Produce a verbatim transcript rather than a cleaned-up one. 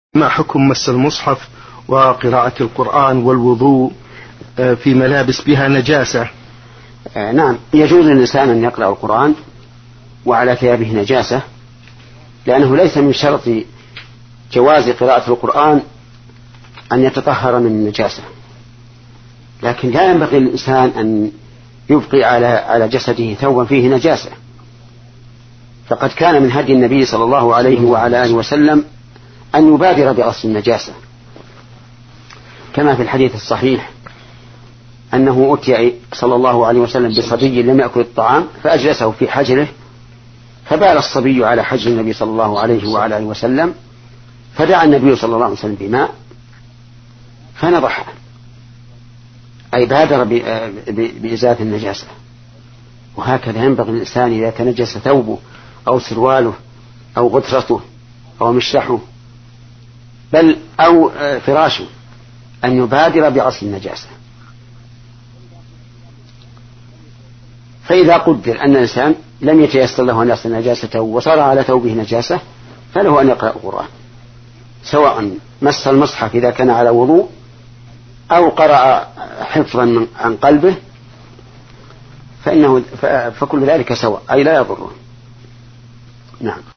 ما حكم مس المصحف وقراءة القرآن والوضوء في ملابس بها نجاسة؟ آه نعم، يجوز للإنسان أن يقرأ القرآن وعلى ثيابه نجاسة، لأنه ليس من شرط جواز قراءة القرآن أن يتطهر من النجاسة، لكن لا ينبغي للإنسان أن يبقي على على جسده ثوبا فيه نجاسة، فقد كان من هدي النبي صلى الله عليه وعلى آله وسلم أن يبادر بغسل النجاسة، كما في الحديث الصحيح أنه أتي صلى الله عليه وسلم بصبي لم يأكل الطعام فأجلسه في حجره، فبال الصبي على حجر النبي صلى الله عليه وعلى آله وسلم، فدعا النبي صلى الله عليه وسلم بماء فنضحه، أي بادر بإزالة النجاسة. وهكذا ينبغي الإنسان إذا تنجس ثوبه أو سرواله أو غترته أو مشلحه بل أو فراشه أن يبادر بغسل النجاسة. فإذا قدر أن الإنسان لم يتيسر له أن يغسل نجاسته وصار على ثوبه نجاسة فله أن يقرأ القرآن، سواء مس المصحف إذا كان على وضوء أو قرأ حفظا عن قلبه، فإنه فكل ذلك سواء، أي لا يضره. نعم.